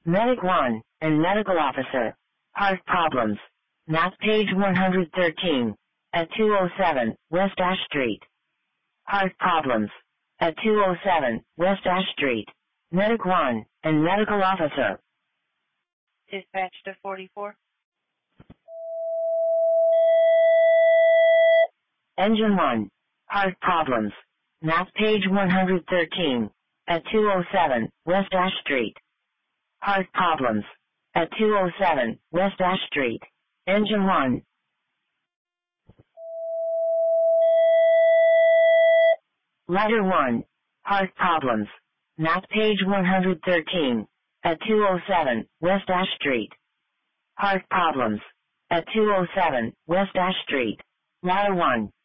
Medic 1 and medical officer. Heart problems. Math page 113. At 207 West Ash Street. Heart problems. At 207 West Ash Street. Medic 1 and medical officer. Dispatch to 44. Engine 1. Heart problems. Math page 113. At 207 West Ash Street. Heart problems. At 207 West Ash Street. Engine 1. Ladder 1. Heart problems. Math page 113. At 207 West Ash Street. Heart problems. At 207 West Ash Street. Ladder 1.